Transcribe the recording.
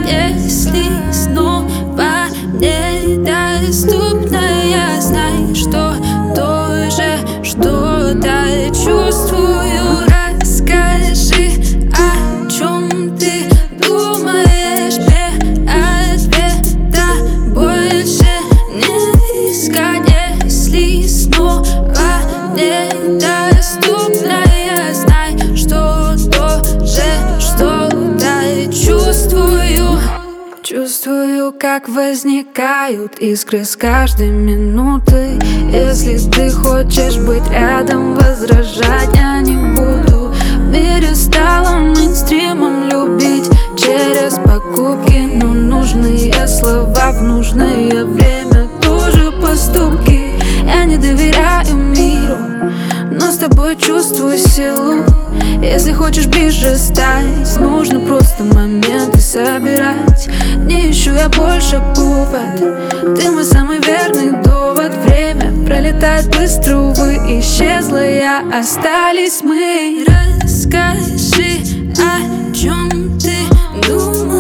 если снова недоступная, знай, что тоже что-то чувствую. Расскажи, о чем ты думаешь, без ответа больше не искать. Если снова недоступная, знай, что тоже что-то чувствую. Чувствую, как возникают искры с каждой минутой. Если ты хочешь быть рядом, возражать я не буду. В мире стало мейнстримом любить через покупки, но нужные слова в нужное время тоже поступки. Я не доверяю миру, но с тобой чувствую силу. Если хочешь ближе стать, нужно просто моменты собирать. Не ищу я больше повод, ты мой самый верный довод. Время пролетает быстро, увы, исчезла я, остались мы. Расскажи, о чем ты думаешь.